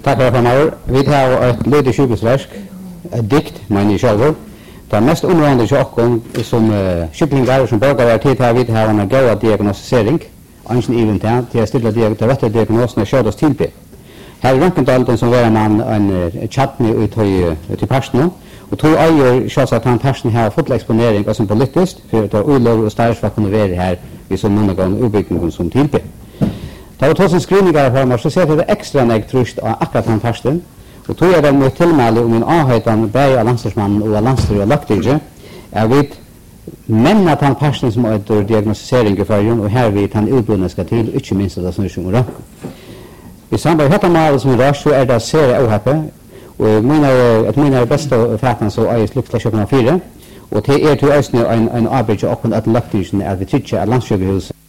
Takk for meg. Vi har et ledig sykehusverk, et dikt, mener jeg selv. Det mest områdende til oss som syklinger som borgere tid her, vi har en gode diagnostisering. Ansen even til å stille til rette diagnosen og kjøres tilbud. Her i Rønkendalen som var man en chatni til personen, og tog eier selvsagt at han personen har fått eksponering som politisk, for at det er ulov og større for å kunne være her i så mange ganger utbyggingen som tilbud. Da vi tog sin screeningar for meg, så ser det ekstra nek trusht av akkurat han personen, og tog det med tilmelde om en avhøytan bæg av landstidsmannen og av landstyr og lagtige, jeg vet men at han personen som har et diagnostisering i fargen, og her vet han utbrunnen skal til, ikke minst at det snur seg om rønken. I samband med dette målet som er så er det serie avhappe, og et mine beste fætan så er slutt til 7,4, og til til østene en arbeid og at lagtigen er vi trykker av landssykehuset.